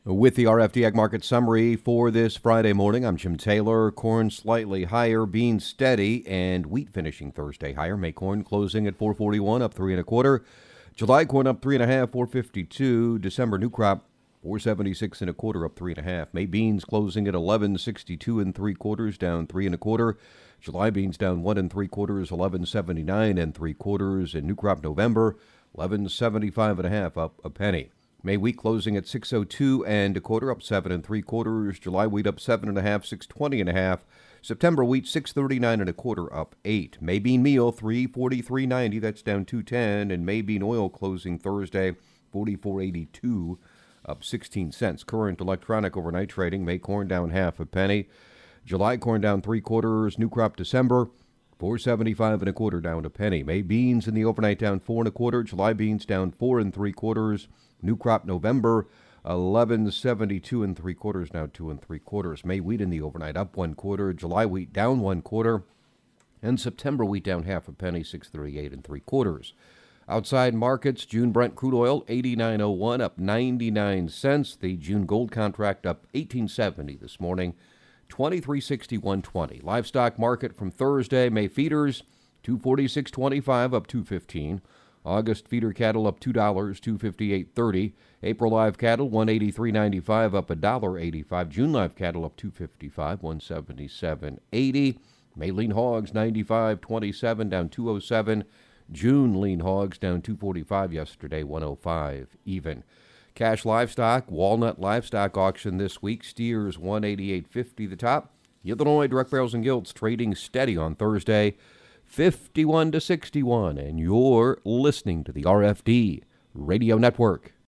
With the RFD Ag Market Summary for this Friday morning, I'm Jim Taylor. Corn slightly higher, beans steady, and wheat finishing Thursday higher. May corn closing at 441, up 3 1/4. July corn up 3 1/2, 452. December new crop 476 1/4, up 3 1/2. May beans closing at 1162 3/4, down 3 1/4. July beans down 1 3/4, 1179 3/4, and new crop November 1175 1/2, up a penny. May wheat closing at 602 1/4, up 7 3/4. July wheat up 7 1/2, 620 1/2. September wheat 639 1/4, up 8. May bean meal 343.90, that's down 210, and May bean oil closing Thursday 44.82, up 16 cents. Current electronic overnight trading. May corn down 1/2 penny. July corn down 3/4. New crop December 475 1/4, down a penny. May beans in the overnight down 4 1/4. July beans down 4 3/4. New crop November 1172 3/4, now 2 3/4. May wheat in the overnight up 1/4. July wheat down 1/4, and September wheat down 1/2 penny, 638 3/4. Outside markets, June Brent crude oil 89.01, up 99 cents. The June gold contract up 18.70 this morning, 23.6120. Livestock market from Thursday, May feeders 246.25, up 215. August feeder cattle up $2, 258.30. April live cattle 183.95, up $1.85. June live cattle up 255, 177.80. May lean hogs 95.27, down 207. June lean hogs down 245 yesterday, 105 even. Cash livestock, Walnut livestock auction this week. Steers 188.50 the top. Illinois direct barrels and gilts trading steady on Thursday, 51 to 61, and you're listening to the RFD Radio Network.